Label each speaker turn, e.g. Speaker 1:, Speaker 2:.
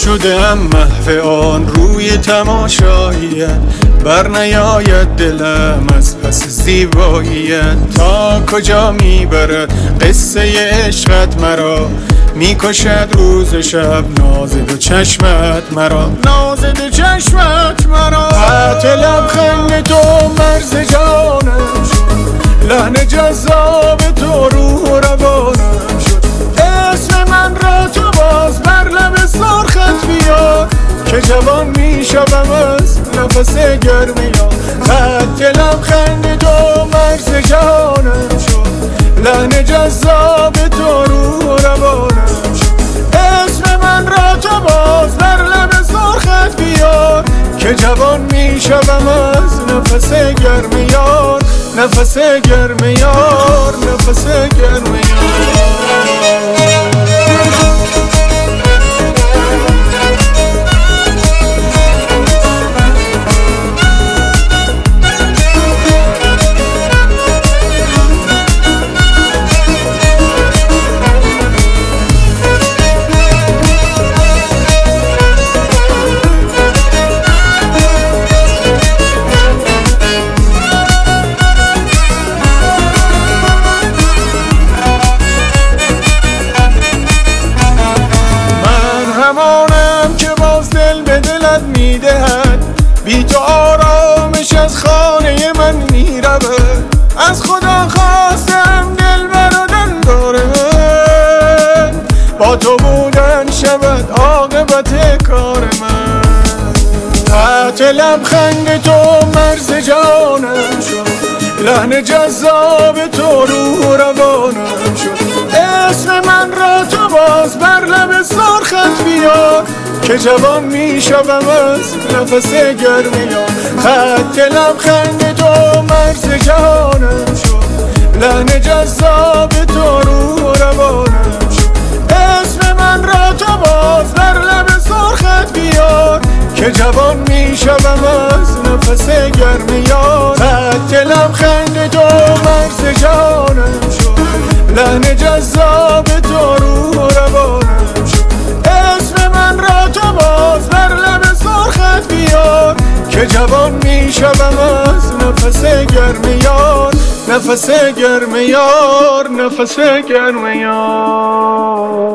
Speaker 1: شدم محو آن روی تماشاییت، بر نیاید دلم از پس زیباییت. تا کجا میبرد قصه عشقت مرا، میکشد روز شب ناز دو چشمت مرا، ناز دو چشمت مرا. خط لبخند تو مرز جانم شد، لحن جذاب تو روح و روانم شد. اسم من را تو باز بر لب سرخت بیار، که جوان میشوم از نفس گرمیان. خط لبخند تو مرز جانم شد، لحن جذاب تو روح و روانم شد. اسم من را تو باز بر لب سرخت بیار، که جوان میشوم از نفس گرمیان. نفس گرمیان، نفس گرمیان. همانم که باز دل به دلت میدهد، بی تو آرامش از خانه من میرود. از خدا خواستم دل بر و دلدار من، با تو بودن شود عاقبت کار من. خط لبخند تو مرز جانم شد، لحن جذاب تو روح و روانم شد. اسم من را تو باز بر لب سرخت بیار، که جوان میشوم از نفس گرمیان. خط لبخند تو مرز جانم شد، لحن جذاب تو روح و روانم شد. اسم من را تو باز بر لب سرخت بیار، که جوان میشوم از نفس گرمیان. خط لبخند تو مرز جانم شد، لحن جذاب تو روح و روانم شد. اسم من را تو باز بر لب سرخت بیار، که جوان میشوم از نفس گرمیان. نفس گرمیان، نفس گرمیان.